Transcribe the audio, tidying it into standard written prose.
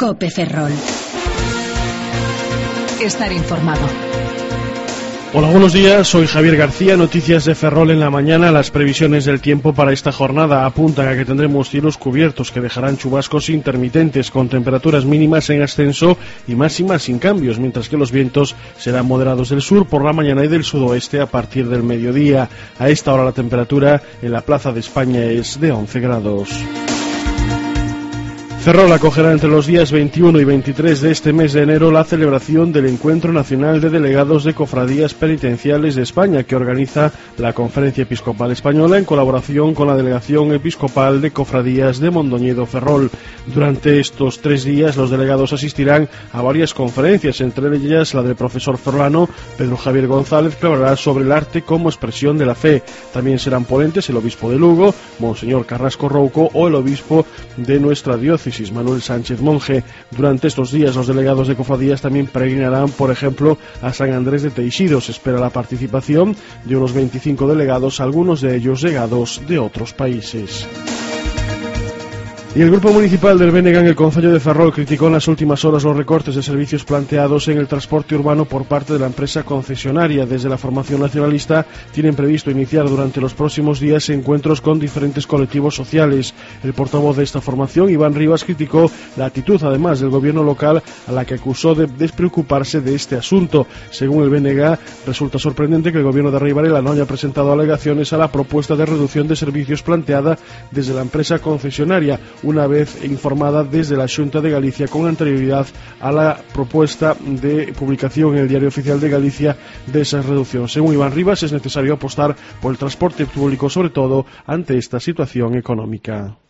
COPE Ferrol. Estar informado. Hola, buenos días, soy Javier García, noticias de Ferrol en la mañana. Las previsiones del tiempo para esta jornada apuntan a que tendremos cielos cubiertos que dejarán chubascos intermitentes con temperaturas mínimas en ascenso y máximas sin cambios, mientras que los vientos serán moderados del sur por la mañana y del sudoeste a partir del mediodía. A esta hora la temperatura en la Plaza de España es de 11 grados. Ferrol acogerá entre los días 21 y 23 de este mes de enero la celebración del Encuentro Nacional de Delegados de Cofradías Penitenciales de España, que organiza la Conferencia Episcopal Española en colaboración con la Delegación Episcopal de Cofradías de Mondoñedo Ferrol. Durante estos 3 días los delegados asistirán a varias conferencias, entre ellas la del profesor ferrolano Pedro Javier González, que hablará sobre el arte como expresión de la fe. También serán ponentes el obispo de Lugo, Monseñor Carrasco Rouco, o el obispo de nuestra diócesis, Manuel Sánchez Monje. Durante estos días los delegados de cofradías también peregrinarán, por ejemplo, a San Andrés de Teixido. Se espera la participación de unos 25 delegados, algunos de ellos llegados de otros países. Y el Grupo Municipal del BNG en el Concello de Ferrol criticó en las últimas horas los recortes de servicios planteados en el transporte urbano por parte de la empresa concesionaria. Desde la formación nacionalista tienen previsto iniciar durante los próximos días encuentros con diferentes colectivos sociales. El portavoz de esta formación, Iván Rivas, criticó la actitud, además, del gobierno local, a la que acusó de despreocuparse de este asunto. Según el BNG, resulta sorprendente que el gobierno de Rei Varela no haya presentado alegaciones a la propuesta de reducción de servicios planteada desde la empresa concesionaria, una vez informada desde la Xunta de Galicia con anterioridad a la propuesta de publicación en el Diario Oficial de Galicia de esa reducción. Según Iván Rivas, es necesario apostar por el transporte público, sobre todo ante esta situación económica.